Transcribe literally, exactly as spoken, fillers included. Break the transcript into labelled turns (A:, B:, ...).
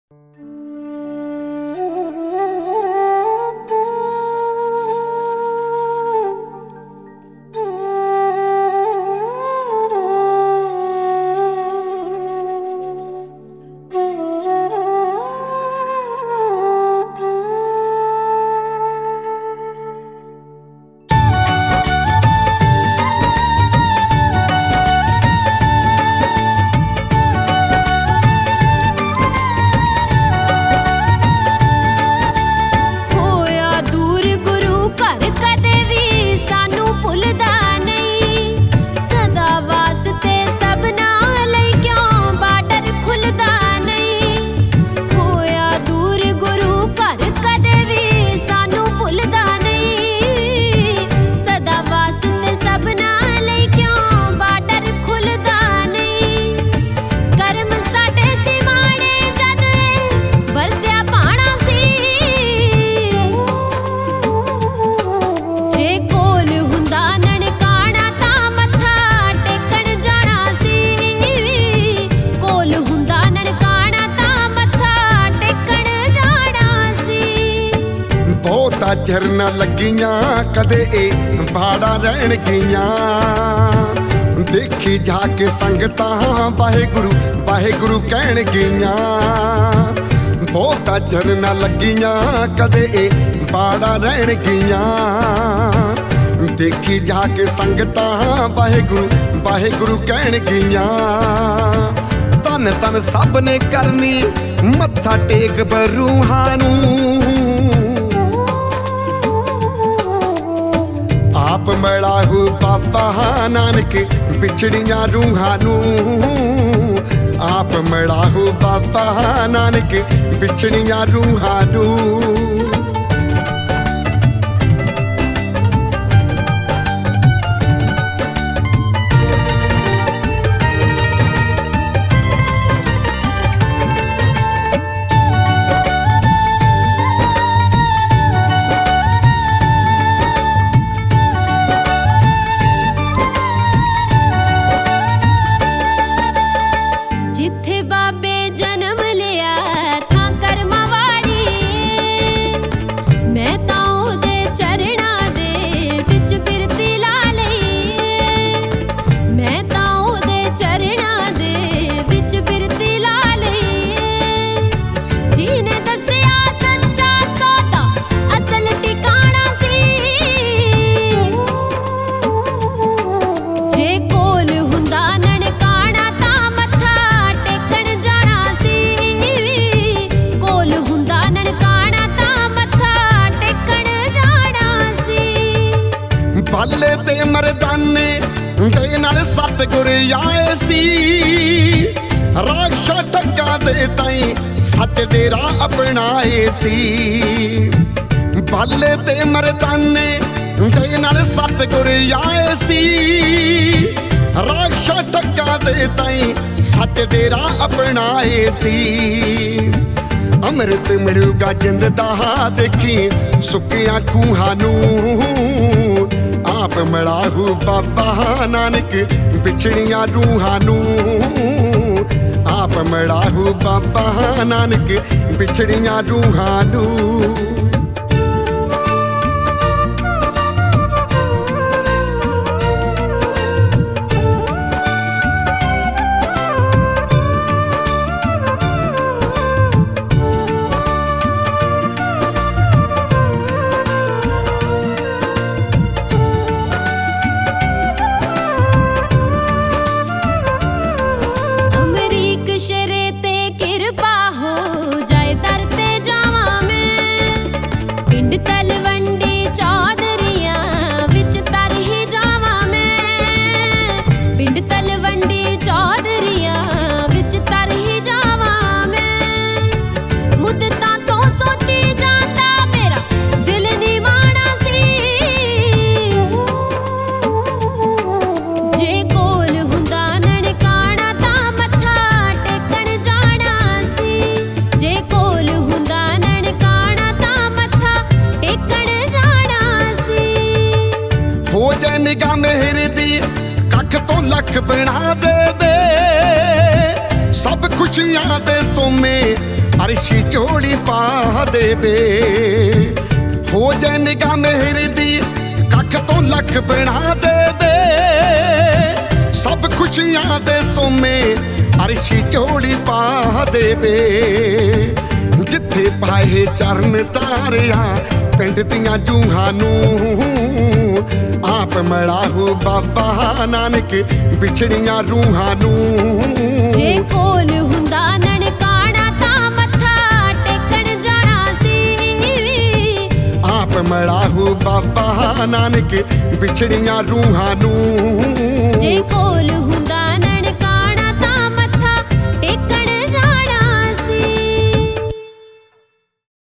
A: झरना लगियां कदे ए भाड़ा रहन गियां देखी जाके संगतां वाहेगुरु वाहेगुरु कहन गियां बहुता झरना लगियां कदे ए भाड़ा रहन गियां देखी जाके संगतां वाहेगुरु वाहेगुरु कहन गियां तन तन सब ने करनी मत्था टेक बरूहां नूं आप मड़ाहू बाबा नानक बिछड़ियां रूहां नूं आप मड़ाहू बाबा नानक बिछड़ियां रूहां नूं बाले ते मरदाने दे नाल सतगुर आए सी राक्षा ठग्गा दे ताई सच दे राह अपनाए सी बाले ते मरदाने दे नाल सतगुर आए सी राक्षा ठग्गा दे ताई सच दे राह अपनाए सी अमृत मिलूगा जिंद दा देखी सुकियां खूहां नूं आप मड़ाहू बाबा नानक बिछड़ियां रूहां नूं आप मड़ाहू बाबा नानक बिछड़ियां रूहां नूं निगाह मेहर दी कख तो लख बना दे दे सब खुशियां दे सोमे अर्श ਪਾ ਦੇਵੇ। ਹੋ ਜੇ ਨਿਗਾਹ ਮਿਹਰ ਦੀ ਕੱਖ ਤੋਂ ਲੱਖ ਬਣਾ ਦੇਵੇ। ਸਭ ਖੁਸ਼ੀਆਂ ਦੇ ਸੋਮੇ ਅਰਸ਼ੀ ਝੋਲੀ ਪਾ ਦੇਵੇ। ਜਿੱਥੇ ਪਾਏ ਚਰਨ ਤਾਰਿਆ ਪਿੰਡ ਦੀਆਂ ਜੂਹਾਂ ਨੂੰ ਆਪ ਮਲਾਹੂ ਬਾਬਾ ਨਾਨਕ ਵਿਛੜੀਆਂ ਰੂਹਾਂ ਨੂੰ।
B: ਜੇ ਕੋਲ ਹੁੰਦਾ ਨਨਕਾਣਾ ਤਾਂ ਮੱਥਾ ਟੇਕਣ ਜਾਣਾ ਸੀ।
A: ਆਪ ਮਲਾਹੂ ਬਾਬਾ ਨਾਨਕ ਵਿਛੜੀਆਂ ਰੂਹਾਂ ਨੂੰ।
B: ਜੇ ਕੋਲ